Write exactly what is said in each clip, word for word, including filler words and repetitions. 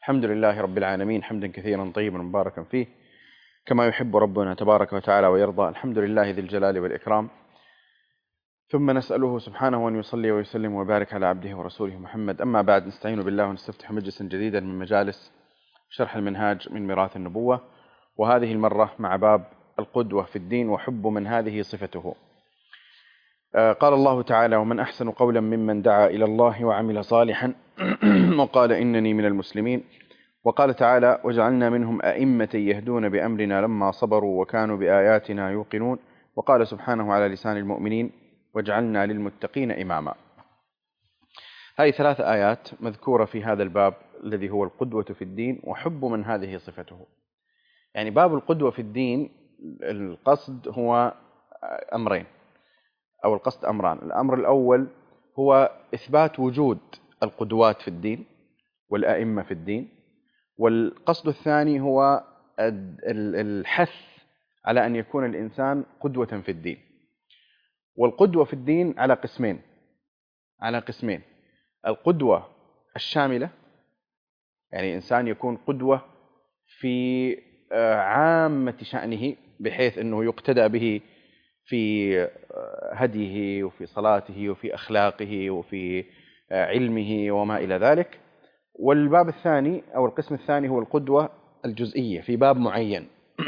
الحمد لله رب العالمين حمدا كثيرا طيبا مباركا فيه كما يحب ربنا تبارك وتعالى ويرضى. الحمد لله ذي الجلال والإكرام، ثم نسأله سبحانه أن يصلي ويسلم ويبارك على عبده ورسوله محمد. أما بعد، نستعين بالله ونستفتح مجلسا جديدا من مجالس شرح المنهاج من ميراث النبوة، وهذه المرة مع باب القدوة في الدين وحب من هذه صفته. قال الله تعالى: ومن أحسن قولا ممن دعا إلى الله وعمل صالحا وقال إنني من المسلمين. وقال تعالى: وجعلنا منهم أئمة يهدون بأمرنا لما صبروا وكانوا بآياتنا يوقنون. وقال سبحانه على لسان المؤمنين: وجعلنا للمتقين إماما. هذه ثلاث آيات مذكورة في هذا الباب الذي هو القدوة في الدين وحب من هذه صفته. يعني باب القدوة في الدين، القصد هو أمرين، أو القصد أمران. الأمر الأول هو إثبات وجود القدوات في الدين والأئمة في الدين، والقصد الثاني هو الحث على أن يكون الإنسان قدوة في الدين. والقدوة في الدين على قسمين على قسمين القدوة الشاملة، يعني إنسان يكون قدوة في عامة شأنه بحيث أنه يقتدى به في هديه وفي صلاته وفي أخلاقه وفي علمه وما إلى ذلك. والباب الثاني أو القسم الثاني هو القدوة الجزئية في باب معين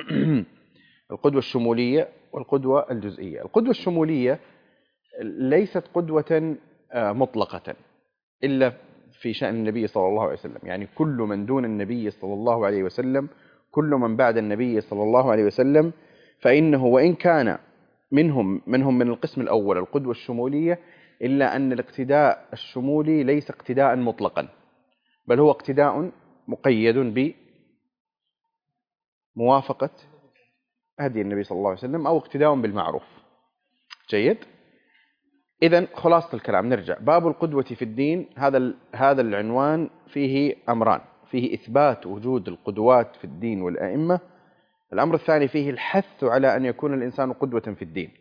القدوة الشمولية والقدوة الجزئية. القدوة الشمولية ليست قدوة مطلقة إلا في شأن النبي صلى الله عليه وسلم، يعني كل من دون النبي صلى الله عليه وسلم، كل من بعد النبي صلى الله عليه وسلم، فإنه وإن كان منهم منهم من القسم الأول القدوة الشمولية، إلا أن الاقتداء الشمولي ليس اقتداء مطلقا، بل هو اقتداء مقيد بموافقة هدي النبي صلى الله عليه وسلم أو اقتداء بالمعروف. جيد. إذن خلاصة الكلام، نرجع باب القدوة في الدين. هذا هذا العنوان فيه أمران: فيه إثبات وجود القدوات في الدين والأئمة. الأمر الثاني فيه الحث على أن يكون الإنسان قدوة في الدين.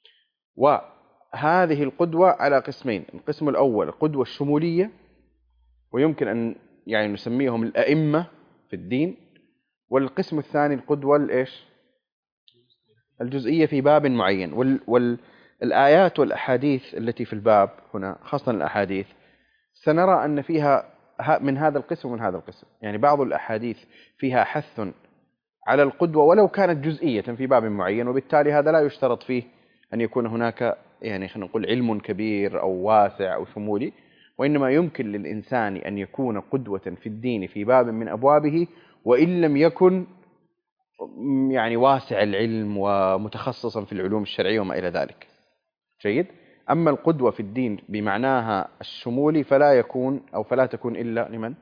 وهذه القدوة على قسمين: القسم الأول القدوة الشمولية، ويمكن أن يعني نسميهم الأئمة في الدين. والقسم الثاني القدوة الإيش الجزئية في باب معين. وال والآيات والأحاديث التي في الباب هنا، خاصة الأحاديث، سنرى أن فيها من هذا القسم ومن هذا القسم. يعني بعض الأحاديث فيها حث على القدوة ولو كانت جزئية في باب معين، وبالتالي هذا لا يشترط فيه أن يكون هناك يعني خلينا نقول علم كبير أو واسع أو شمولي، وإنما يمكن للإنسان أن يكون قدوة في الدين في باب من أبوابه وإن لم يكن يعني واسع العلم ومتخصصا في العلوم الشرعية وما إلى ذلك. جيد. أما القدوة في الدين بمعناها الشمولي فلا يكون أو فلا تكون إلا لمن؟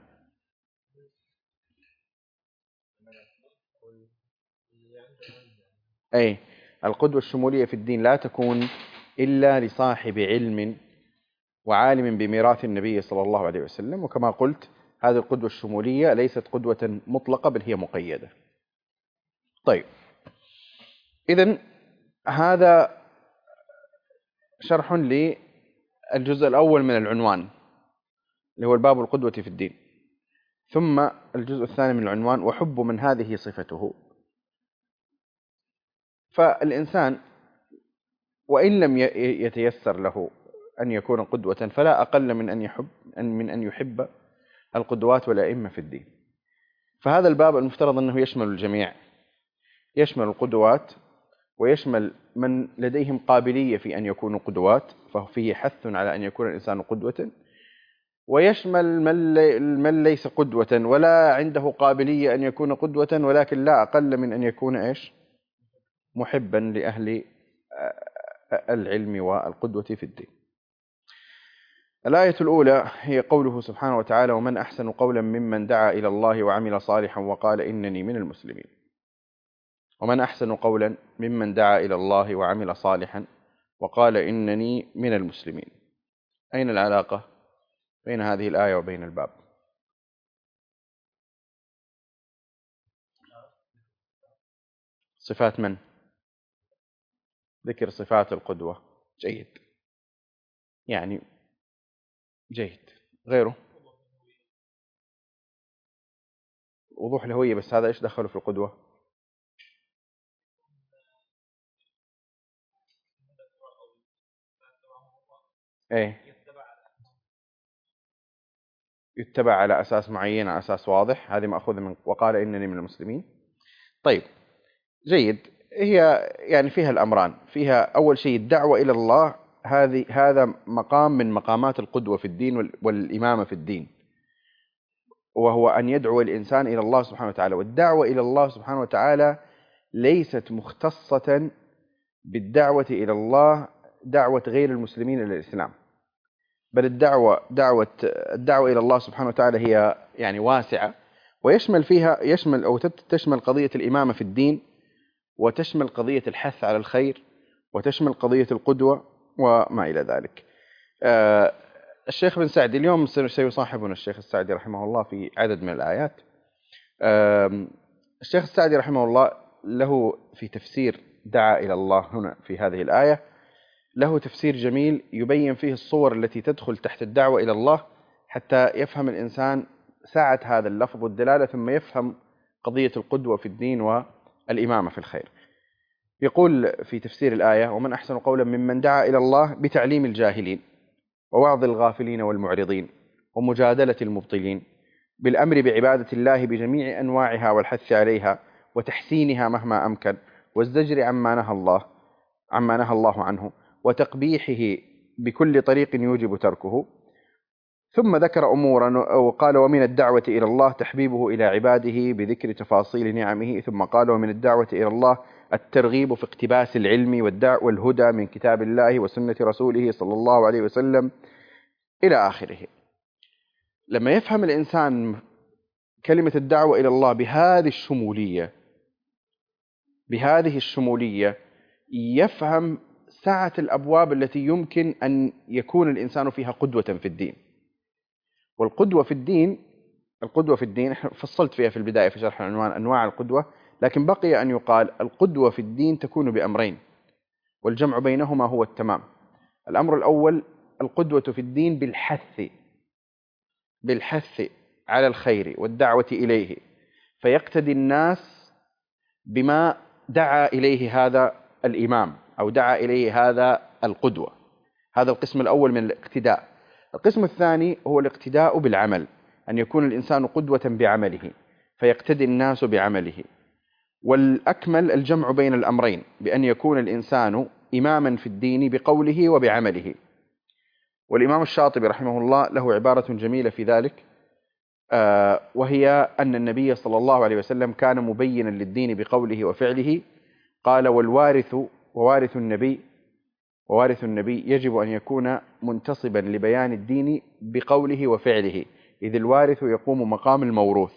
أي القدوة الشمولية في الدين لا تكون إلا لصاحب علم وعالم بميراث النبي صلى الله عليه وسلم. وكما قلت، هذه القدوة الشمولية ليست قدوة مطلقة بل هي مقيدة. طيب، إذن هذا شرح للجزء الأول من العنوان اللي هو الباب القدوة في الدين. ثم الجزء الثاني من العنوان: وحب من هذه صفته. فالإنسان وإن لم يتيسر له أن يكون قدوة، فلا أقل من أن يحب من أن يحب القدوات والأئمة في الدين. فهذا الباب المفترض أنه يشمل الجميع، يشمل القدوات ويشمل من لديهم قابلية في أن يكونوا قدوات، ففيه حث على أن يكون الإنسان قدوة، ويشمل من ليس قدوة ولا عنده قابلية أن يكون قدوة، ولكن لا أقل من أن يكون إيش محبا لأهل العلم والقدوة في الدين. الآية الأولى هي قوله سبحانه وتعالى: ومن أحسن قولا ممن دعا إلى الله وعمل صالحا وقال إنني من المسلمين. ومن أحسن قولا ممن دعا إلى الله وعمل صالحا وقال إنني من المسلمين. أين العلاقة بين هذه الآية وبين الباب؟ صفات من؟ ذكر صفات القدوة. جيد، يعني جيد. غيره؟ وضوح الهوية، بس هذا إيش دخله في القدوة؟ إيه، يتبع على أساس معين، على أساس واضح. هذه مأخوذة من وقال إنني من المسلمين. طيب، جيد. هي يعني فيها الأمران. فيها أول شيء الدعوة إلى الله، هذه هذا مقام من مقامات القدوة في الدين وال- والإمامة في الدين، وهو أن يدعو الإنسان إلى الله سبحانه وتعالى. والدعوة إلى الله سبحانه وتعالى ليست مختصة بالدعوة إلى الله دعوة غير المسلمين إلى الإسلام، بل الدعوة دعوة الدعوة إلى الله سبحانه وتعالى هي يعني واسعة، ويشمل فيها يشمل أو تت- تشمل قضية الإمامة في الدين، وتشمل قضية الحث على الخير، وتشمل قضية القدوة وما إلى ذلك. آه، الشيخ بن سعدي اليوم سي- سيصاحبنا الشيخ السعدي رحمه الله في عدد من الآيات. آم، الشيخ السعدي رحمه الله له في تفسير دعا إلى الله هنا في هذه الآية، له تفسير جميل يبين فيه الصور التي تدخل تحت الدعوة إلى الله، حتى يفهم الإنسان سعة هذا اللفظ والدلالة، ثم يفهم قضية القدوة في الدين والإمامة في الخير. يقول في تفسير الآية: ومن أحسن قولا ممن دعا إلى الله بتعليم الجاهلين، ووعظ الغافلين والمعرضين، ومجادلة المبطلين، بالأمر بعبادة الله بجميع أنواعها والحث عليها وتحسينها مهما أمكن، والزجر عما نهى الله عما نهى الله عنه، وتقبيحه بكل طريق يوجب تركه. ثم ذكر أمورا وقال: ومن الدعوة إلى الله تحبيبه إلى عباده بذكر تفاصيل نعمه. ثم قال: ومن الدعوة إلى الله الترغيب في اقتباس العلم والدع والهدى من كتاب الله وسنة رسوله صلى الله عليه وسلم، إلى آخره. لما يفهم الإنسان كلمة الدعوة إلى الله بهذه الشمولية بهذه الشمولية يفهم سعة الأبواب التي يمكن أن يكون الإنسان فيها قدوة في الدين. والقدوة في الدين القدوة في الدين فصلت فيها في البداية في شرح العنوان أنواع القدوة، لكن بقي أن يقال القدوة في الدين تكون بأمرين، والجمع بينهما هو التمام. الأمر الأول: القدوة في الدين بالحث بالحث على الخير والدعوة إليه، فيقتدي الناس بما دعا إليه هذا الإمام أو دعا إليه هذا القدوة. هذا القسم الأول من الاقتداء. القسم الثاني هو الاقتداء بالعمل، أن يكون الإنسان قدوة بعمله فيقتدي الناس بعمله. والأكمل الجمع بين الأمرين، بأن يكون الإنسان إماما في الدين بقوله وبعمله. والإمام الشاطبي رحمه الله له عبارة جميلة في ذلك، آه، وهي أن النبي صلى الله عليه وسلم كان مبينا للدين بقوله وفعله. قال: والوارث ووارث النبي ووارث النبي يجب أن يكون منتصبا لبيان الدين بقوله وفعله، إذ الوارث يقوم مقام الموروث،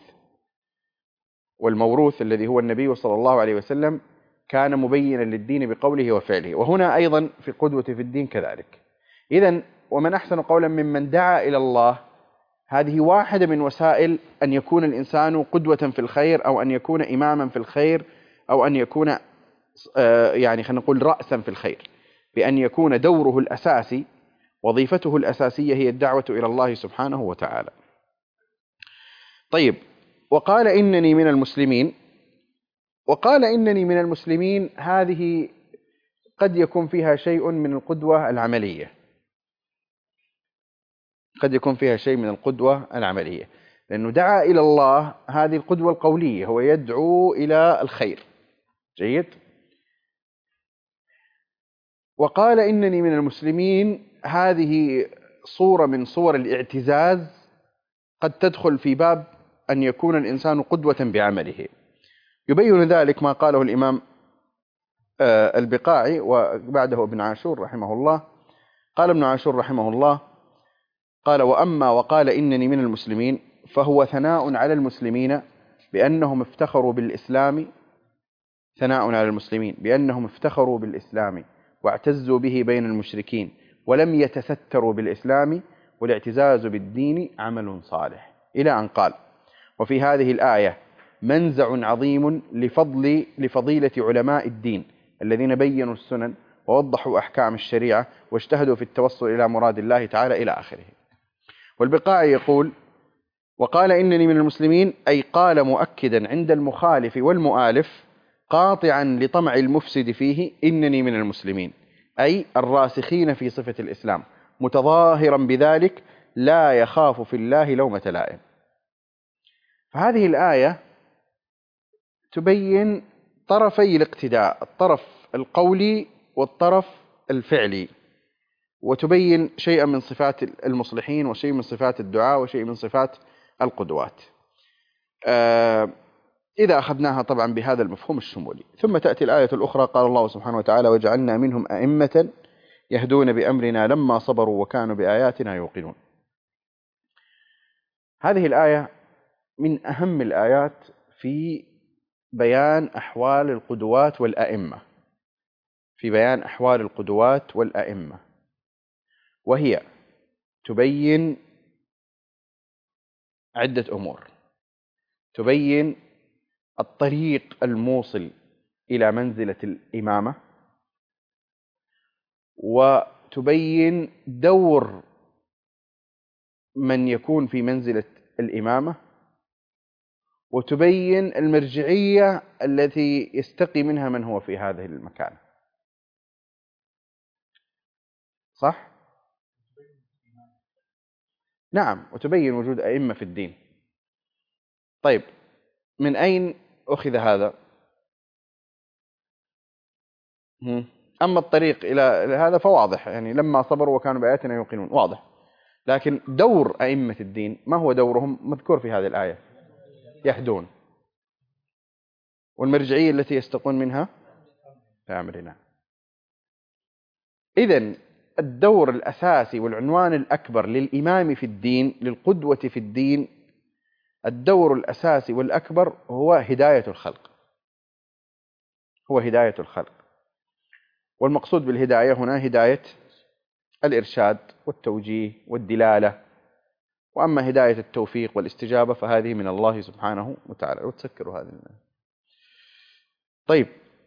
والموروث الذي هو النبي صلى الله عليه وسلم كان مبينا للدين بقوله وفعله. وهنا أيضا في القدوة في الدين كذلك. إذن ومن أحسن قولا ممن دعا إلى الله، هذه واحدة من وسائل أن يكون الإنسان قدوة في الخير، أو أن يكون إماما في الخير، أو أن يكون آه، يعني خلينا نقول رأسا في الخير، بأن يكون دوره الأساسي، وظيفته الأساسية هي الدعوة إلى الله سبحانه وتعالى. طيب، وقال إنني من المسلمين. وقال إنني من المسلمين هذه قد يكون فيها شيء من القدوة العملية قد يكون فيها شيء من القدوة العملية لأنه دعا إلى الله، هذه القدوة القولية، هو يدعو إلى الخير. جيد. وقال إنني من المسلمين، هذه صورة من صور الاعتزاز قد تدخل في باب أن يكون الإنسان قدوة بعمله. يبين ذلك ما قاله الإمام البقاعي وبعده ابن عاشور رحمه الله. قال ابن عاشور رحمه الله: قال: وأما وقال إنني من المسلمين فهو ثناء على المسلمين بأنهم افتخروا بالإسلام ثناء على المسلمين بأنهم افتخروا بالإسلام واعتزوا به بين المشركين ولم يتستروا بالإسلام، والاعتزاز بالدين عمل صالح، إلى أن قال: وفي هذه الآية منزع عظيم لفضل لفضيلة علماء الدين الذين بينوا السنن ووضحوا أحكام الشريعة واجتهدوا في التوصل إلى مراد الله تعالى، إلى آخره. والبقاعي يقول: وقال إنني من المسلمين، أي قال مؤكدا عند المخالف والمؤالف قاطعا لطمع المفسد فيه إنني من المسلمين، أي الراسخين في صفة الإسلام، متظاهرا بذلك لا يخاف في الله لومة لائم. فهذه الآية تبين طرفي الاقتداء، الطرف القولي والطرف الفعلي، وتبين شيئا من صفات المصلحين وشيء من صفات الدعاء وشيء من صفات القدوات، إذا أخذناها طبعا بهذا المفهوم الشمولي. ثم تأتي الآية الأخرى، قال الله سبحانه وتعالى: وجعلنا منهم أئمة يهدون بأمرنا لما صبروا وكانوا بآياتنا يوقنون. هذه الآية من أهم الآيات في بيان أحوال القدوات والأئمة، في بيان أحوال القدوات والأئمة، وهي تبين عدة أمور. تبين الطريق الموصل إلى منزلة الإمامة، وتبين دور من يكون في منزلة الإمامة، وتبين المرجعية التي يستقي منها من هو في هذه المكان. صح؟ نعم، وتبين وجود أئمة في الدين. طيب، من أين أخذ هذا؟ أما الطريق إلى هذا فواضح، يعني لما صبروا وكانوا بآياتنا يوقنون، واضح. لكن دور أئمة الدين ما هو دورهم؟ مذكور في هذه الآية: يهدون. والمرجعية التي يستقون منها في أمرنا. إذن الدور الأساسي والعنوان الأكبر للإمام في الدين، للقدوة في الدين، الدور الأساسي والأكبر هو هداية الخلق، هو هداية الخلق. والمقصود بالهداية هنا هداية الإرشاد والتوجيه والدلالة. وأما هداية التوفيق والاستجابة فهذه من الله سبحانه وتعالى. وتسكروا هذه الآية. طيب،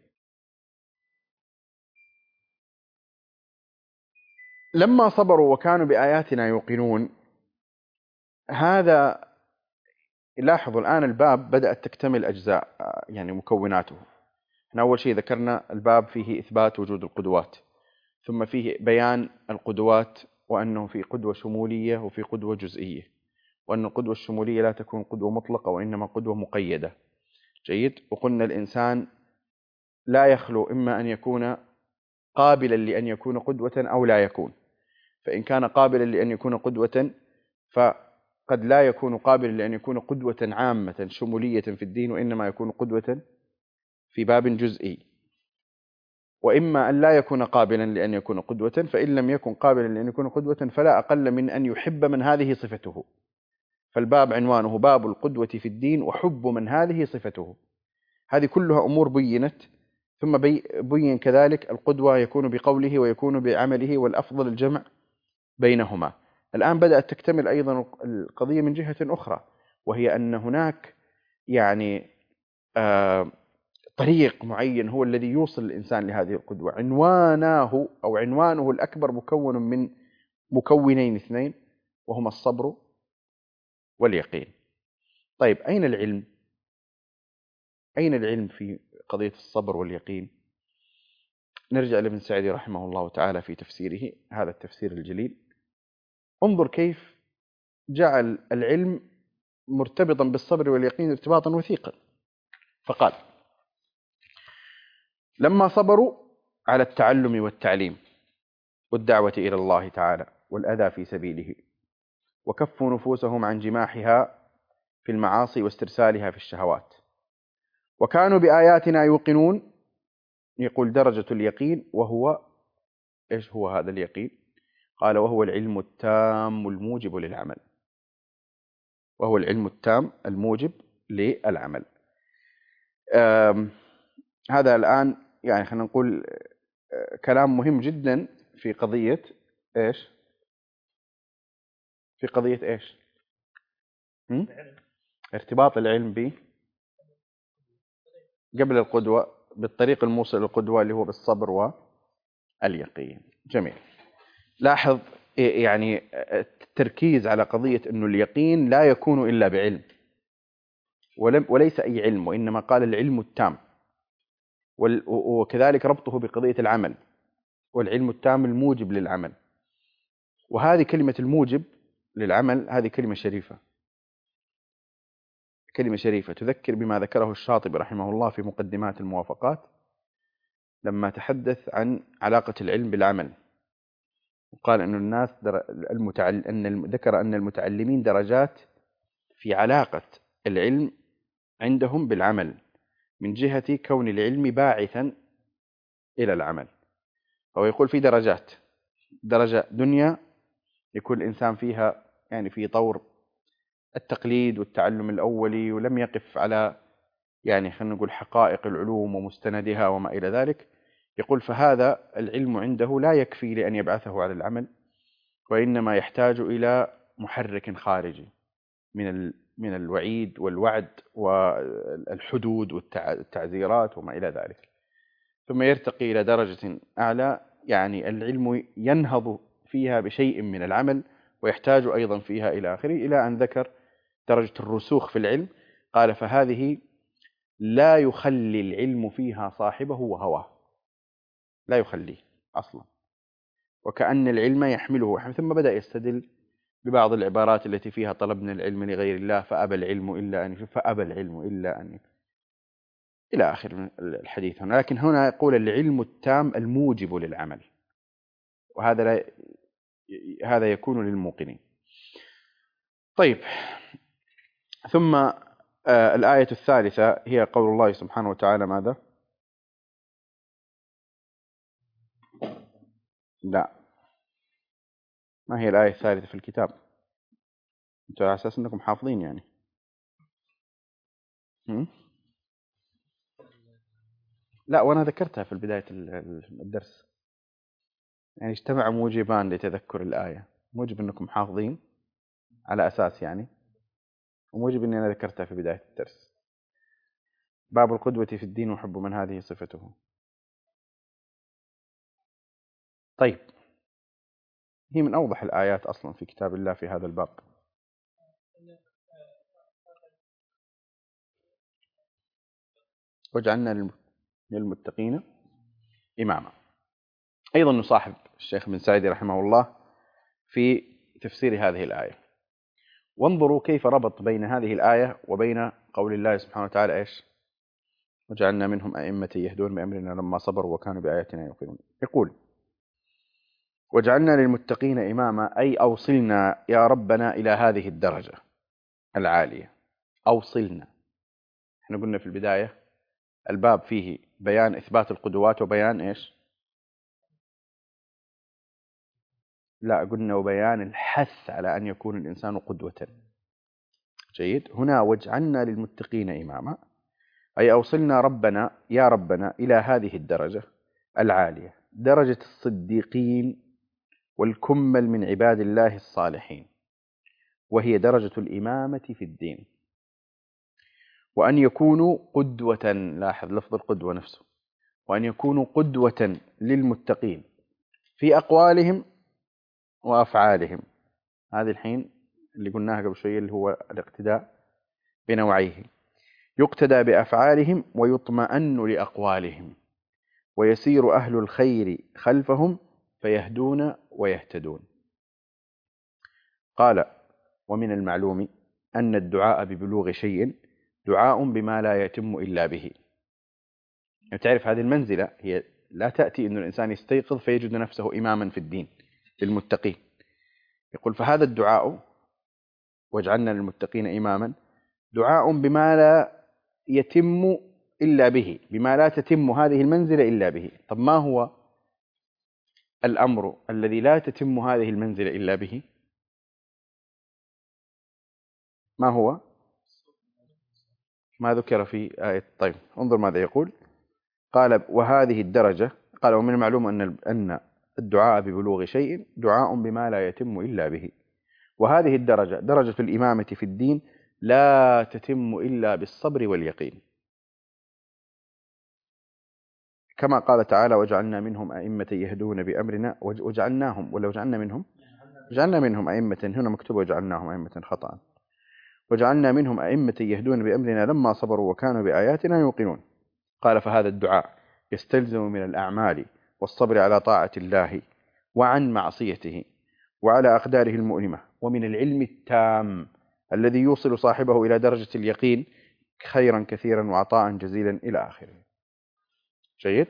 لما صبروا وكانوا بآياتنا يوقنون، هذا لاحظوا الآن الباب بدأت تكتمل أجزاء، يعني مكوناته. احنا أول شيء ذكرنا الباب فيه إثبات وجود القدوات، ثم فيه بيان القدوات، وأنه في قدوة شمولية وفي قدوة جزئية، وأن القدوة الشمولية لا تكون قدوة مطلقة وإنما قدوة مقيدة. جيد. وقلنا الإنسان لا يخلو إما أن يكون قابلا لأن يكون قدوة أو لا يكون. فإن كان قابلا لأن يكون قدوة فقد لا يكون قابلا لأن يكون قدوة عامة شمولية في الدين، وإنما يكون قدوة في باب جزئي. وإما أن لا يكون قابلا لأن يكون قدوة، فإن لم يكن قابلا لأن يكون قدوة فلا أقل من أن يحب من هذه صفته. فالباب عنوانه باب القدوة في الدين وحب من هذه صفته. هذه كلها أمور بينت. ثم بين كذلك القدوة يكون بقوله ويكون بعمله، والأفضل الجمع بينهما. الآن بدأت تكتمل أيضا القضية من جهة أخرى، وهي أن هناك يعني آه طريق معين هو الذي يوصل الإنسان لهذه القدوة. عنوانه أو عنوانه الأكبر مكون من مكونين اثنين، وهما الصبر واليقين. طيب، أين العلم؟ أين العلم في قضية الصبر واليقين؟ نرجع لابن سعدي رحمه الله تعالى في تفسيره هذا التفسير الجليل. انظر كيف جعل العلم مرتبطا بالصبر واليقين ارتباطا وثيقا. فقال: لما صبروا على التعلم والتعليم والدعوة إلى الله تعالى والأذى في سبيله، وكفوا نفوسهم عن جماحها في المعاصي واسترسالها في الشهوات، وكانوا بآياتنا يوقنون. يقول درجة اليقين، وهو إيش هو هذا اليقين؟ قال: وهو العلم التام الموجب للعمل. وهو العلم التام الموجب للعمل. هذا الآن يعني خلينا نقول كلام مهم جدا في قضية إيش؟ في قضية إيش؟ هم؟ ارتباط العلم به قبل القدوة، بالطريق الموصل للقدوة اللي هو بالصبر واليقين. جميل. لاحظ يعني التركيز على قضية أنه اليقين لا يكون إلا بعلم، ولم وليس أي علم، وإنما قال العلم التام، وكذلك ربطه بقضية العمل، والعلم التام الموجب للعمل. وهذه كلمة الموجب للعمل هذه كلمة شريفة، كلمة شريفة تذكر بما ذكره الشاطبي رحمه الله في مقدمات الموافقات لما تحدث عن علاقة العلم بالعمل، وقال أن الناس المتعل... أن ذكر أن المتعلمين درجات في علاقة العلم عندهم بالعمل من جهة كون العلم باعثا إلى العمل. هو يقول في درجات، درجة دنيا يكون الإنسان فيها يعني في طور التقليد والتعلم الأولي، ولم يقف على يعني خلينا نقول حقائق العلوم ومستندها وما إلى ذلك. يقول فهذا العلم عنده لا يكفي لأن يبعثه على العمل، وإنما يحتاج إلى محرك خارجي من من الوعيد والوعد والحدود والتعزيرات وما إلى ذلك، ثم يرتقي إلى درجة أعلى يعني العلم ينهض فيها بشيء من العمل ويحتاج أيضا فيها إلى آخره، إلى أن ذكر درجة الرسوخ في العلم. قال فهذه لا يخلي العلم فيها صاحبه وهواه، لا يخليه أصلا، وكأن العلم يحمله. ثم بدأ يستدل ببعض العبارات التي فيها طلبنا العلم لغير الله فأبى العلم إلا أن فأبى العلم إلا أن إلى آخر الحديث هنا. لكن هنا يقول العلم التام الموجب للعمل، وهذا لا هذا يكون للموقنين. طيب، ثم آه الآية الثالثة هي قول الله سبحانه وتعالى ماذا؟ لا، ما هي الآية الثالثة في الكتاب؟ أنتوا على أساس أنكم حافظين يعني. هم؟ لا، وأنا ذكرتها في بداية الدرس، يعني اجتمع موجبان لتذكر الآية، موجب أنكم حافظين على أساس يعني، وموجب أني أنا ذكرتها في بداية الدرس. باب القدوة في الدين وحب من هذه صفته. طيب، هي من أوضح الآيات أصلا في كتاب الله في هذا الباب. وجعلنا للمتقين إماما. أيضا نصاحب الشيخ بن سعيد رحمه الله في تفسير هذه الآية. وانظروا كيف ربط بين هذه الآية وبين قول الله سبحانه وتعالى إيش؟ وجعلنا منهم أئمة يهدون بأمرنا لما صبروا وكانوا بآياتنا يوقنون. يقول وجعلنا للمتقين إماما، أي أوصلنا يا ربنا إلى هذه الدرجة العالية. أوصلنا، احنا قلنا في البداية الباب فيه بيان إثبات القدوات وبيان إيش؟ لا، قلنا وبيان الحث على أن يكون الإنسان قدوة. جيد. هنا وجعلنا للمتقين إماما، أي أوصلنا ربنا يا ربنا إلى هذه الدرجة العالية، درجة الصديقين والكمل من عباد الله الصالحين، وهي درجة الإمامة في الدين، وأن يكونوا قدوة. لاحظ لفظ القدوة نفسه، وأن يكونوا قدوة للمتقين في أقوالهم وأفعالهم. هذه الحين اللي قلناها قبل شوية اللي هو الاقتداء بنوعيه، يقتدى بأفعالهم ويطمئن لأقوالهم، ويسير أهل الخير خلفهم فيهدون ويهتدون. قال ومن المعلوم أن الدعاء ببلوغ شيء دعاء بما لا يتم إلا به. يعني تعرف هذه المنزلة هي لا تأتي أن الإنسان يستيقظ فيجد نفسه إماما في الدين للمتقين. يقول فهذا الدعاء واجعلنا للمتقين إماما دعاء بما لا يتم إلا به، بما لا تتم هذه المنزلة إلا به. طب ما هو الأمر الذي لا تتم هذه المنزلة إلا به؟ ما هو؟ ما ذكر في آية. طيب انظر ماذا يقول. قال وهذه الدرجة، قال ومن المعلوم أن أن الدعاء ببلوغ شيء دعاء بما لا يتم إلا به، وهذه الدرجة درجة الإمامة في الدين لا تتم إلا بالصبر واليقين، كما قال تعالى وجعلنا منهم أئمة يهدون بأمرنا وجعلناهم، ولا وجعلنا منهم جعلنا منهم أئمة، هنا مكتوب وجعلناهم أئمة خطأ. وجعلنا منهم أئمة يهدون بأمرنا لما صبروا وكانوا بآياتنا يوقنون. قال فهذا الدعاء يستلزم من الأعمال والصبر على طاعة الله وعن معصيته وعلى أقداره المؤلمة، ومن العلم التام الذي يوصل صاحبه إلى درجة اليقين خيرا كثيرا وعطاء جزيلا إلى آخره. جيد.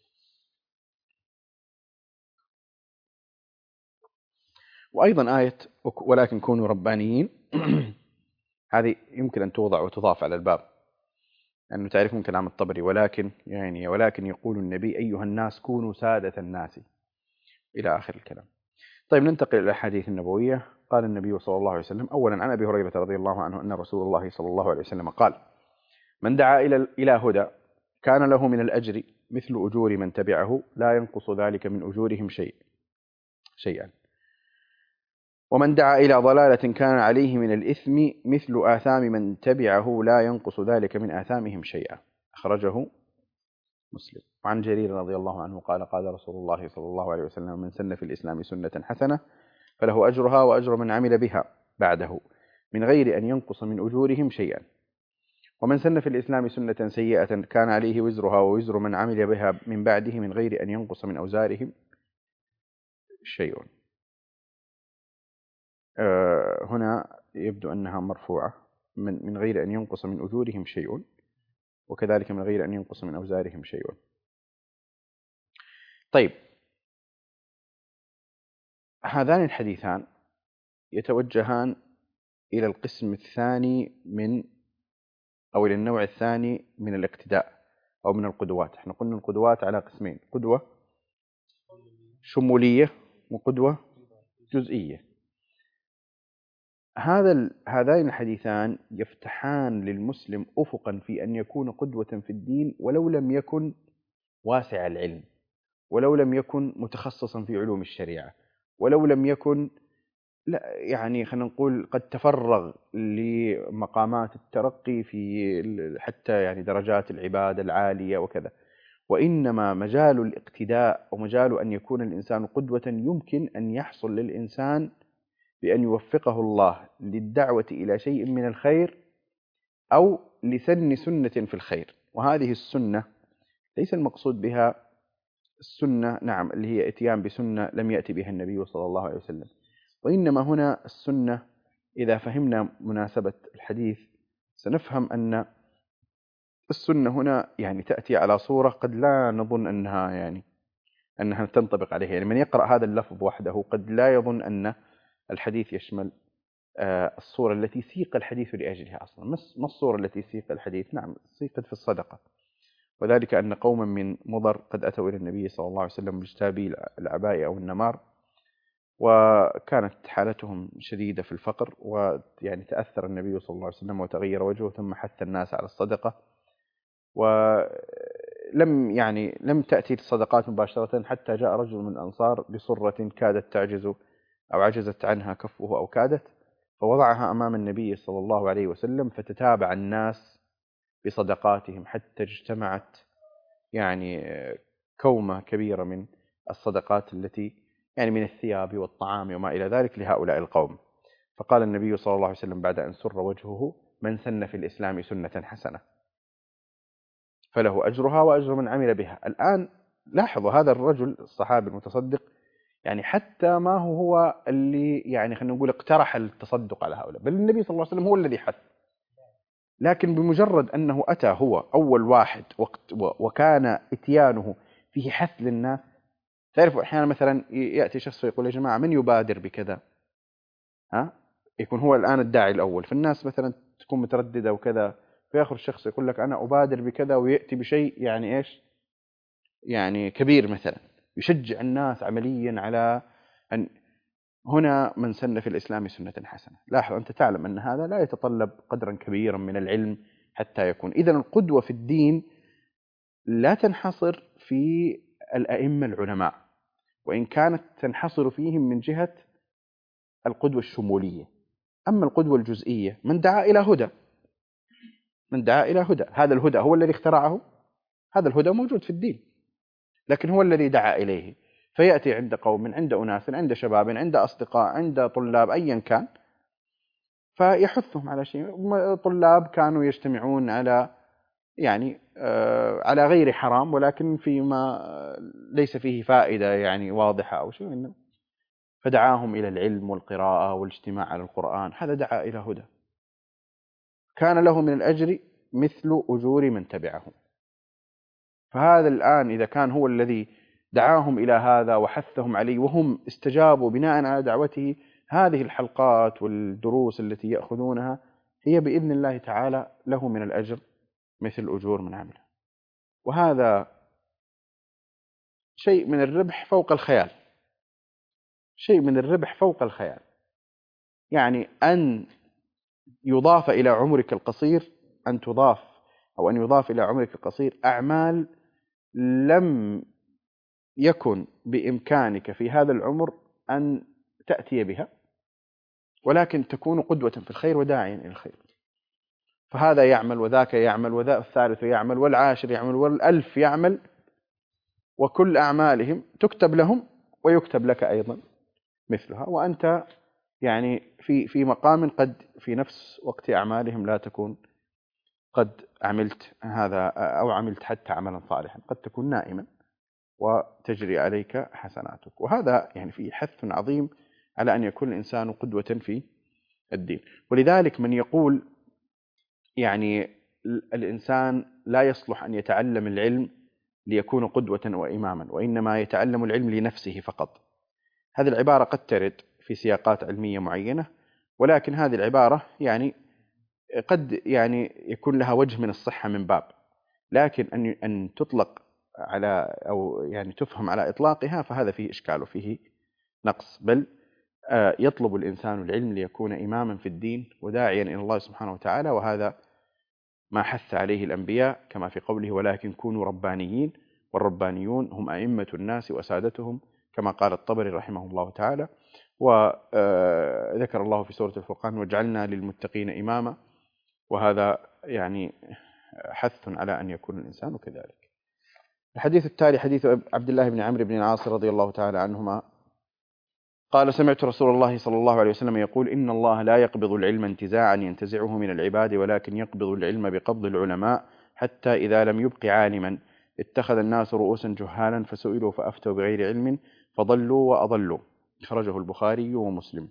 وأيضا آية ولكن كونوا ربانيين هذه يمكن أن توضع وتضاف على الباب، أنه تعرفون كلام الطبري، ولكن يعني ولكن يقول النبي أيها الناس كونوا سادة الناس إلى آخر الكلام. طيب ننتقل إلى الأحاديث النبوية. قال النبي صلى الله عليه وسلم أولا عن أبي هريرة رضي الله عنه أن رسول الله صلى الله عليه وسلم قال من دعا إلى إلى هدى كان له من الأجر مثل أجور من تبعه لا ينقص ذلك من أجورهم شيء شيئا، ومن دعا إلى ضلالة كان عليه من الإثم مثل آثام من تبعه لا ينقص ذلك من آثامهم شيئا. أخرجه مسلم. وعن جرير رضي الله عنه قال قال رسول الله صلى الله عليه وسلم من سن في الإسلام سنة حسنة فله أجرها وأجر من عمل بها بعده من غير أن ينقص من أجورهم شيئا، ومن سن في الإسلام سنة سيئة كان عليه وزرها ووزر من عمل بها من بعده من غير أن ينقص من أوزارهم شيء. أه هنا يبدو أنها مرفوعة، من من غير أن ينقص من أجورهم شيء، وكذلك من غير أن ينقص من أوزارهم شيء. طيب هذان الحديثان يتوجهان إلى القسم الثاني من أو إلى النوع الثاني من الاقتداء أو من القدوات. احنا قلنا القدوات على قسمين، قدوة شمولية وقدوة جزئية. هذا هذين الحديثان يفتحان للمسلم أفقا في أن يكون قدوة في الدين ولو لم يكن واسع العلم، ولو لم يكن متخصصا في علوم الشريعة، ولو لم يكن لا يعني خلينا نقول قد تفرغ لمقامات الترقي في حتى يعني درجات العبادة العالية وكذا، وإنما مجال الاقتداء ومجال أن يكون الإنسان قدوة يمكن أن يحصل للإنسان بأن يوفقه الله للدعوة إلى شيء من الخير أو لسن سنة في الخير. وهذه السنة ليس المقصود بها السنة نعم اللي هي اتيان بسنة لم يأتي بها النبي صلى الله عليه وسلم، وإنما هنا السنة إذا فهمنا مناسبة الحديث سنفهم أن السنة هنا يعني تأتي على صورة قد لا نظن أنها يعني أنها تنطبق عليه. يعني من يقرأ هذا اللفظ وحده قد لا يظن أن الحديث يشمل الصورة التي سيق الحديث لأجلها أصلا. ما الصورة التي سيق الحديث؟ نعم سيقت في الصدقة، وذلك أن قوما من مضر قد أتوا إلى النبي صلى الله عليه وسلم مجتابي العباء أو النمار، وكانت حالتهم شديدة في الفقر، ويعني تأثر النبي صلى الله عليه وسلم وتغير وجهه ثم حث الناس على الصدقة، ولم يعني لم تأتي الصدقات مباشرة حتى جاء رجل من الأنصار بصرة كادت تعجز أو عجزت عنها كفه أو كادت، فوضعها أمام النبي صلى الله عليه وسلم، فتتابع الناس بصدقاتهم حتى اجتمعت يعني كومة كبيرة من الصدقات التي يعني من الثياب والطعام وما إلى ذلك لهؤلاء القوم. فقال النبي صلى الله عليه وسلم بعد أن سر وجهه من سن في الإسلام سنة حسنة فله أجرها وأجر من عمل بها. الآن لاحظوا هذا الرجل الصحابي المتصدق يعني حتى ما هو هو اللي يعني خلينا نقول اقترح التصدق على هؤلاء، بل النبي صلى الله عليه وسلم هو الذي حث، لكن بمجرد أنه أتى هو أول واحد وقت وكان إتيانه فيه حث للناس. تعرفوا أحيانا مثلا يأتي شخص ويقول يا جماعة من يبادر بكذا، ها يكون هو الآن الداعي الأول، فالناس مثلا تكون مترددة وكذا، فيأخذ الشخص يقول لك أنا أبادر بكذا ويأتي بشيء يعني إيش يعني كبير مثلا يشجع الناس عمليا على أن هنا من سن في الإسلام سنة حسنة. لاحظ أنت تعلم أن هذا لا يتطلب قدرا كبيرا من العلم حتى يكون. إذن القدوة في الدين لا تنحصر في الأئمة العلماء، وإن كانت تنحصر فيهم من جهة القدوة الشمولية. أما القدوة الجزئية من دعا إلى هدى، من دعا إلى هدى، هذا الهدى هو الذي اخترعه، هذا الهدى موجود في الدين لكن هو الذي دعا إليه. فيأتي عند قوم، عند أناس، عند شباب، عند أصدقاء، عند طلاب، أيا كان، فيحثهم على شيء. طلاب كانوا يجتمعون على يعني آه على غير حرام، ولكن فيما ليس فيه فائدة يعني واضحة أو شيء، فدعاهم إلى العلم والقراءة والاجتماع على القرآن، هذا دعا إلى هدى، كان له من الأجر مثل أجور من تبعهم. فهذا الآن إذا كان هو الذي دعاهم إلى هذا وحثهم عليه وهم استجابوا بناء على دعوته، هذه الحلقات والدروس التي يأخذونها هي بإذن الله تعالى له من الأجر مثل أجور من عمله. وهذا شيء من الربح فوق الخيال، شيء من الربح فوق الخيال. يعني أن يضاف إلى عمرك القصير، أن تضاف أو أن يضاف إلى عمرك القصير أعمال لم يكن بإمكانك في هذا العمر أن تأتي بها، ولكن تكون قدوة في الخير وداعيا إلى الخير. فهذا يعمل وذاك يعمل وذا الثالث يعمل والعاشر يعمل والألف يعمل، وكل أعمالهم تكتب لهم ويكتب لك أيضا مثلها، وأنت يعني في في مقام قد في نفس وقت أعمالهم لا تكون قد عملت هذا أو عملت حتى عملا صالحا، قد تكون نائما وتجري عليك حسناتك. وهذا يعني فيه حث عظيم على أن يكون الإنسان قدوة في الدين. ولذلك من يقول يعني الإنسان لا يصلح أن يتعلم العلم ليكون قدوة وإماما، وإنما يتعلم العلم لنفسه فقط، هذه العبارة قد ترد في سياقات علمية معينة، ولكن هذه العبارة يعني قد يعني يكون لها وجه من الصحة من باب، لكن أن أن تطلق على أو يعني تفهم على إطلاقها فهذا فيه إشكال وفيه نقص. بل يطلب الإنسان العلم ليكون إماما في الدين وداعيا إلى الله سبحانه وتعالى، وهذا ما حث عليه الأنبياء كما في قوله ولكن كونوا ربانيين، والربانيون هم أئمة الناس وسادتهم كما قال الطبري رحمه الله تعالى. وذكر الله في سورة الفرقان وجعلنا للمتقين إماما، وهذا يعني حث على أن يكون الإنسان كذلك. الحديث التالي حديث عبد الله بن عمرو بن العاص رضي الله تعالى عنهما قال سمعت رسول الله صلى الله عليه وسلم يقول إن الله لا يقبض العلم انتزاعا ينتزعه من العباد، ولكن يقبض العلم بقبض العلماء، حتى إذا لم يبق عالما اتخذ الناس رؤوسا جهالا فسئلوا فأفتوا بغير علم فضلوا وأضلوا. أخرجه البخاري ومسلم.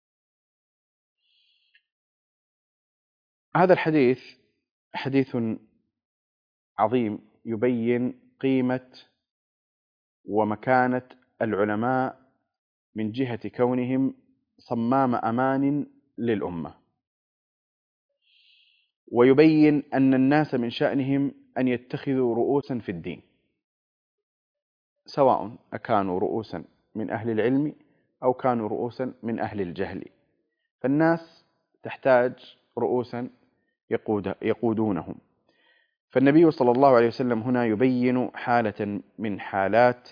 هذا الحديث حديث عظيم يبين قيمة ومكانة العلماء من جهة كونهم صمام أمان للأمة، ويبين أن الناس من شأنهم أن يتخذوا رؤوسا في الدين، سواء أكانوا رؤوسا من أهل العلم أو كانوا رؤوسا من أهل الجهل، فالناس تحتاج رؤوسا يقود يقودونهم. فالنبي صلى الله عليه وسلم هنا يبين حالة من حالات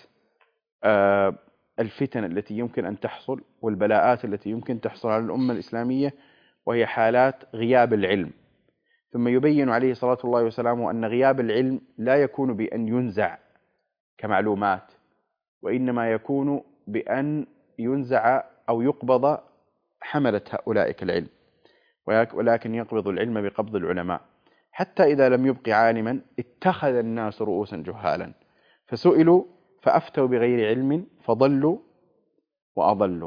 الفتن التي يمكن أن تحصل والبلاءات التي يمكن تحصل على الأمة الإسلامية، وهي حالات غياب العلم. ثم يبين عليه صلاة الله وسلامه أن غياب العلم لا يكون بأن ينزع كمعلومات، وإنما يكون بأن ينزع أو يقبض حملة أولئك العلم، ولكن يقبض العلم بقبض العلماء، حتى إذا لم يبق عالما اتخذ الناس رؤوسا جهالا فسئلوا فأفتوا بغير علم فضلوا وأضلوا.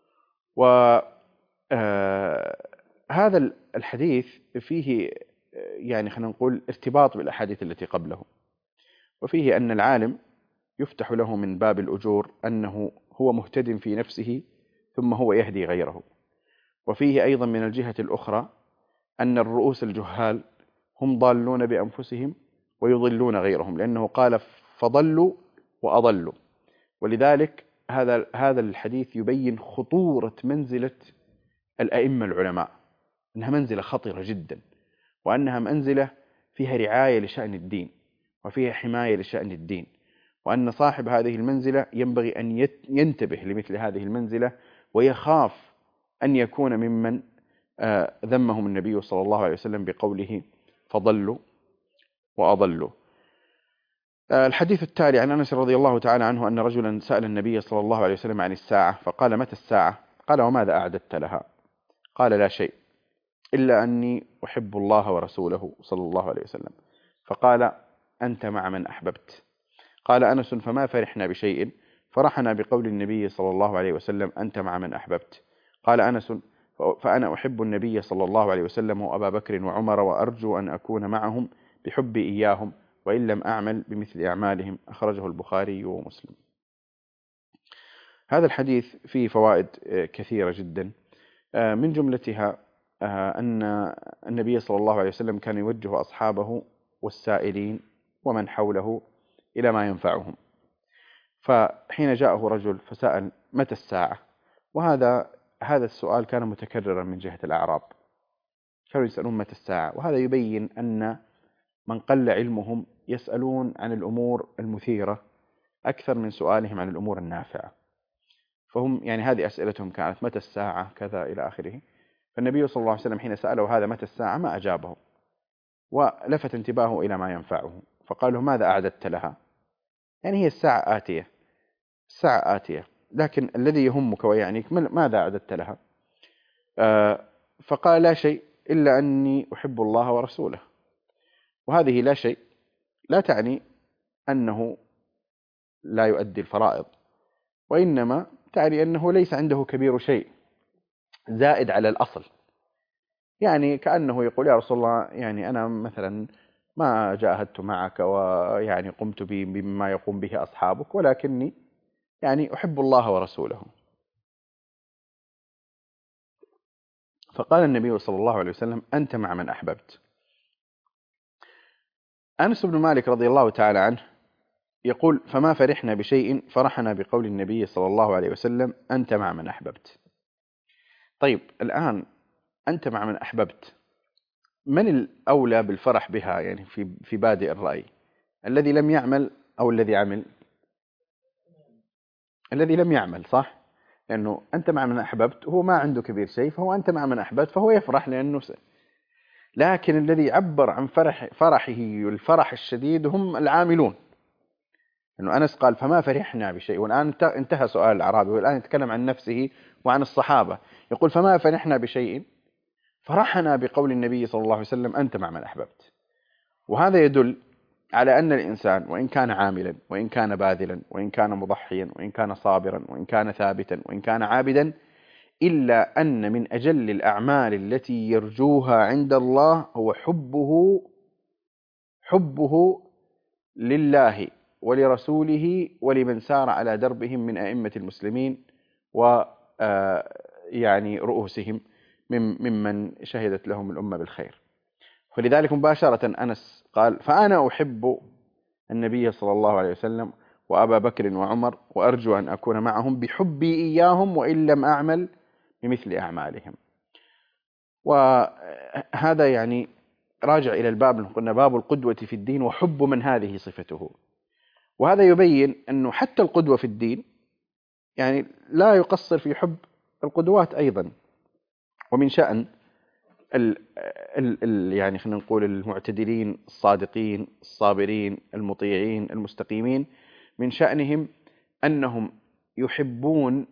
وهذا الحديث فيه يعني خلينا نقول ارتباط بالأحاديث التي قبله، وفيه أن العالم يفتح له من باب الأجور أنه هو مهتد في نفسه ثم هو يهدي غيره. وفيه أيضا من الجهة الأخرى أن الرؤوس الجهال هم ضالون بأنفسهم ويضلون غيرهم، لأنه قال فضلوا وأضلوا. ولذلك هذا هذا الحديث يبين خطورة منزلة الأئمة العلماء، أنها منزلة خطيرة جدا، وأنها منزلة فيها رعاية لشأن الدين وفيها حماية لشأن الدين، وأن صاحب هذه المنزلة ينبغي أن ينتبه لمثل هذه المنزلة ويخاف أن يكون ممن ذمهم النبي صلى الله عليه وسلم بقوله فضلوا وأضلوا. الحديث التالي عن أنس رضي الله تعالى عنه أن رجلا سأل النبي صلى الله عليه وسلم عن الساعة فقال: متى الساعة؟ قال: وماذا أعددت لها؟ قال: لا شيء، إلا أني أحب الله ورسوله صلى الله عليه وسلم. فقال: أنت مع من أحببت. قال أنس: فما فرحنا بشيء فرحنا بقول النبي صلى الله عليه وسلم: أنت مع من أحببت. قال أنس: فأنا أحب النبي صلى الله عليه وسلم وأبا بكر وعمر، وأرجو أن أكون معهم بحبي إياهم وإن لم أعمل بمثل أعمالهم. أخرجه البخاري ومسلم. هذا الحديث فيه فوائد كثيرة جدا، من جملتها أن النبي صلى الله عليه وسلم كان يوجه أصحابه والسائلين ومن حوله إلى ما ينفعهم. فحين جاءه رجل فسأل: متى الساعة؟ وهذا هذا السؤال كان متكررا من جهة الأعراب، كانوا يسألون متى الساعة، وهذا يبين أن من قل علمهم يسألون عن الأمور المثيرة أكثر من سؤالهم عن الأمور النافعة. فهم يعني هذه أسئلتهم كانت: متى الساعة كذا إلى آخره. فالنبي صلى الله عليه وسلم حين سأله هذا متى الساعة ما أجابه، ولفت انتباهه إلى ما ينفعه، فقال له: ماذا أعددت لها؟ يعني هي الساعة آتية، الساعة آتية، لكن الذي يهمك ويعنيك ماذا أعددت لها؟ آه فقال: لا شيء، إلا أني أحب الله ورسوله. وهذه لا شيء لا تعني أنه لا يؤدي الفرائض، وإنما تعني أنه ليس عنده كبير شيء زائد على الأصل. يعني كأنه يقول: يا رسول الله، يعني أنا مثلا ما جاهدت معك ويعني قمت بما يقوم به أصحابك، ولكني يعني أحب الله ورسوله. فقال النبي صلى الله عليه وسلم: أنت مع من أحببت. أنس بن مالك رضي الله تعالى عنه يقول: فما فرحنا بشيء فرحنا بقول النبي صلى الله عليه وسلم: أنت مع من أحببت. طيب الآن أنت مع من أحببت، من الأولى بالفرح بها يعني في في بادئ الرأي؟ الذي لم يعمل أو الذي عمل؟ الذي لم يعمل، صح؟ لأنه أنت مع من أحببت هو ما عنده كبير شيء، فهو أنت مع من أحببت فهو يفرح لأنه س... لكن الذي عبر عن فرح فرحه والفرح الشديد هم العاملون. أنه أنس قال: فما فرحنا بشيء، والآن انتهى سؤال الأعرابي، والآن يتكلم عن نفسه وعن الصحابة، يقول: فما فرحنا بشيء فرحنا بقول النبي صلى الله عليه وسلم: أنت مع من أحببت. وهذا يدل على أن الإنسان وإن كان عاملا وإن كان باذلا وإن كان مضحيا وإن كان صابرا وإن كان ثابتا وإن كان عابدا، إلا أن من أجل الأعمال التي يرجوها عند الله هو حبه حبه لله ولرسوله ولمن سار على دربهم من أئمة المسلمين و يعني رؤوسهم ممن شهدت لهم الأمة بالخير. فلذلك مباشرة أنس قال: فأنا أحب النبي صلى الله عليه وسلم وأبا بكر وعمر، وأرجو أن أكون معهم بحبي إياهم وإن لم أعمل بمثل أعمالهم. وهذا يعني راجع إلى الباب اللي قلنا: باب القدوة في الدين وحب من هذه صفته. وهذا يبين أنه حتى القدوة في الدين يعني لا يقصر في حب القدوات أيضا. ومن شأن ال ال ال يعني خلينا نقول المعتدلين الصادقين الصابرين المطيعين المستقيمين، من شأنهم أنهم يحبون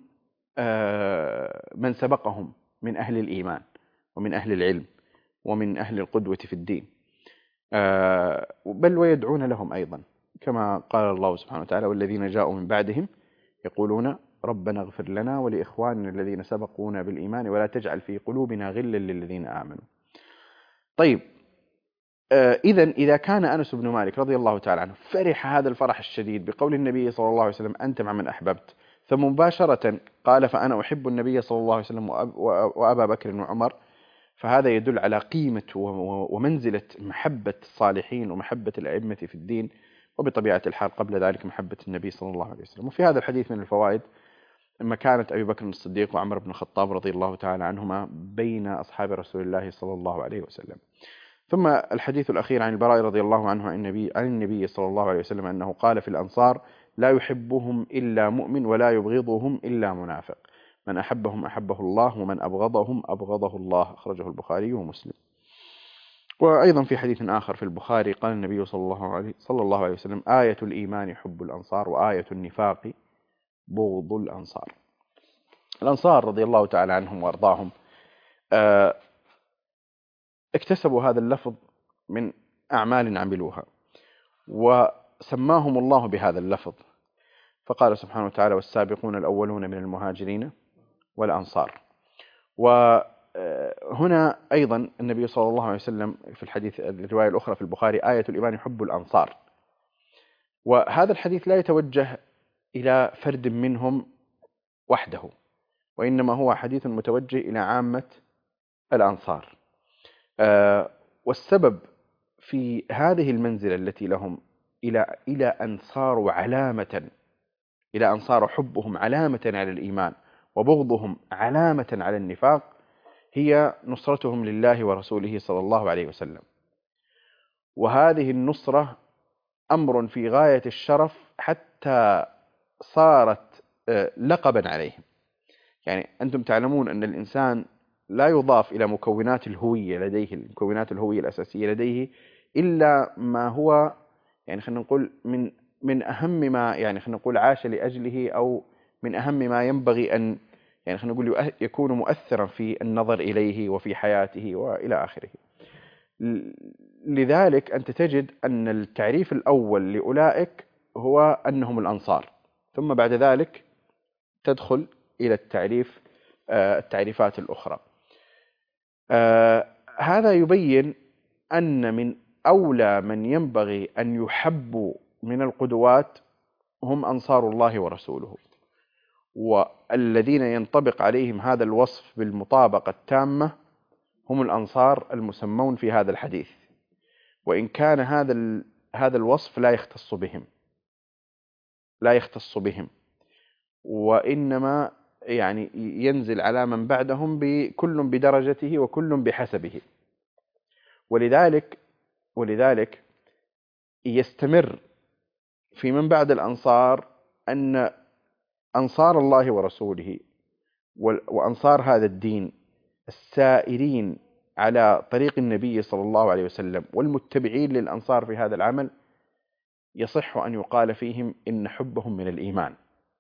من سبقهم من أهل الإيمان ومن أهل العلم ومن أهل القدوة في الدين، بل ويدعون لهم أيضا، كما قال الله سبحانه وتعالى: والذين جاءوا من بعدهم يقولون ربنا اغفر لنا ولإخواننا الذين سبقونا بالإيمان ولا تجعل في قلوبنا غلا للذين آمنوا. طيب إذا إذا كان أنس بن مالك رضي الله تعالى عنه فرح هذا الفرح الشديد بقول النبي صلى الله عليه وسلم: أنت مع من أحببت، ثم مباشرة قال: فأنا أحب النبي صلى الله عليه وسلم وأبا بكر وعمر، فهذا يدل على قيمة ومنزلة محبة الصالحين ومحبة الأئمة في الدين، وبطبيعة الحال قبل ذلك محبة النبي صلى الله عليه وسلم. وفي هذا الحديث من الفوائد مكانة أبي بكر الصديق وعمر بن الخطاب رضي الله تعالى عنهما بين أصحاب رسول الله صلى الله عليه وسلم. ثم الحديث الأخير عن البراء رضي الله عنه عن النبي, عن النبي صلى الله عليه وسلم أنه قال في الأنصار: لا يحبهم إلا مؤمن ولا يبغضهم إلا منافق، من أحبهم أحبه الله ومن أبغضهم أبغضه الله. أخرجه البخاري ومسلم. وأيضا في حديث آخر في البخاري قال النبي صلى الله عليه صلى الله عليه وسلم: آية الإيمان حب الأنصار، وآية النفاق بغض الأنصار. الأنصار رضي الله تعالى عنهم وأرضاهم آه، اكتسبوا هذا اللفظ من أعمال عملوها، وسماهم الله بهذا اللفظ، فقال سبحانه وتعالى: والسابقون الأولون من المهاجرين والأنصار. وهنا أيضا النبي صلى الله عليه وسلم في الحديث الرواية الأخرى في البخاري: آية الإيمان حب الأنصار. وهذا الحديث لا يتوجه إلى فرد منهم وحده، وإنما هو حديث متوجه إلى عامة الأنصار. والسبب في هذه المنزلة التي لهم إلى إلى أن صاروا علامة إلى أن صار حبهم علامة على الإيمان وبغضهم علامة على النفاق هي نصرتهم لله ورسوله صلى الله عليه وسلم. وهذه النصرة أمر في غاية الشرف حتى صارت لقبا عليهم. يعني أنتم تعلمون أن الإنسان لا يضاف إلى مكونات الهوية لديه المكونات الهوية الأساسية لديه إلا ما هو يعني خلينا نقول من من أهم ما يعني خلينا نقول عاش لأجله، أو من أهم ما ينبغي أن يعني خلينا نقول يكون مؤثرا في النظر إليه وفي حياته وإلى آخره. لذلك أنت تجد أن التعريف الأول لأولئك هو أنهم الأنصار، ثم بعد ذلك تدخل إلى التعريف التعريفات الأخرى. هذا يبين أن من أولى من ينبغي أن يحبوا من القدوات هم أنصار الله ورسوله، والذين ينطبق عليهم هذا الوصف بالمطابقة التامة هم الأنصار المسمون في هذا الحديث، وإن كان هذا هذا الوصف لا يختص بهم لا يختص بهم وإنما يعني ينزل على من بعدهم بكل بدرجته وكل بحسبه. ولذلك ولذلك يستمر في من بعد الأنصار أن أنصار الله ورسوله وأنصار هذا الدين السائرين على طريق النبي صلى الله عليه وسلم والمتبعين للأنصار في هذا العمل يصح أن يقال فيهم إن حبهم من الإيمان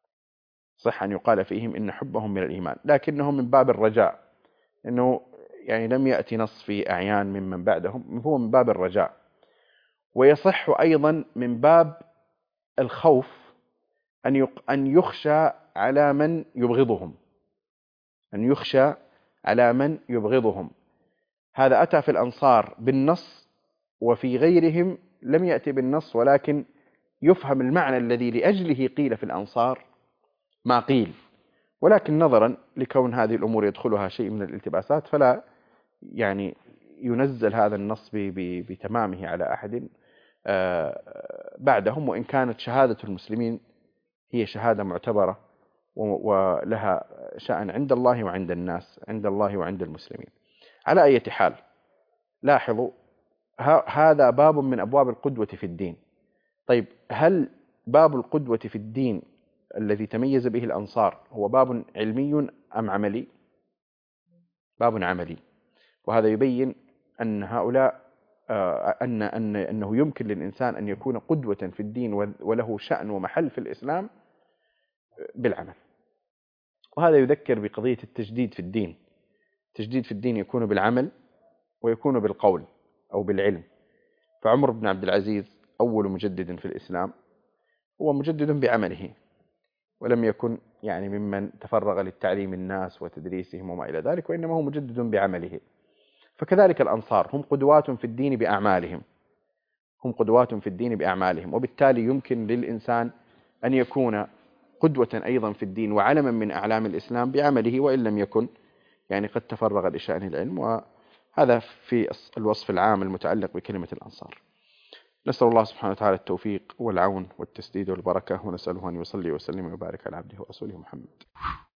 صح أن يقال فيهم إن حبهم من الإيمان، لكنهم من باب الرجاء، إنه يعني لم يأتي نص في أعيان ممن بعدهم، هو من باب الرجاء. ويصح أيضا من باب الخوف أن أن يخشى على من يبغضهم أن يخشى على من يبغضهم. هذا أتى في الأنصار بالنص، وفي غيرهم لم يأتي بالنص، ولكن يفهم المعنى الذي لأجله قيل في الأنصار ما قيل، ولكن نظرا لكون هذه الأمور يدخلها شيء من الالتباسات فلا يعني ينزل هذا النص بتمامه على أحد بعدهم، وإن كانت شهادة المسلمين هي شهادة معتبرة ولها شأن عند الله وعند الناس عند الله وعند المسلمين. على أي حال، لاحظوا هذا باب من أبواب القدوة في الدين. طيب، هل باب القدوة في الدين الذي تميز به الأنصار هو باب علمي أم عملي؟ باب عملي. وهذا يبين أن هؤلاء أن أن أنه يمكن للإنسان أن يكون قدوة في الدين وله شأن ومحل في الإسلام بالعمل. وهذا يذكر بقضية التجديد في الدين. التجديد في الدين يكون بالعمل ويكون بالقول أو بالعلم. فعمر بن عبد العزيز أول مجدد في الإسلام هو مجدد بعمله، ولم يكن يعني ممن تفرغ للتعليم الناس وتدريسهم وما إلى ذلك، وإنما هو مجدد بعمله. فكذلك الأنصار هم قدوات في الدين بأعمالهم هم قدوات في الدين بأعمالهم وبالتالي يمكن للإنسان أن يكون قدوة أيضا في الدين وعلما من أعلام الإسلام بعمله، وإن لم يكن يعني قد تفرغ لشأن العلم. وهذا في الوصف العام المتعلق بكلمة الأنصار. نسأل الله سبحانه وتعالى التوفيق والعون والتسديد والبركة، ونسأله أن يصلي وسلم ويبارك على عبده ورسوله محمد.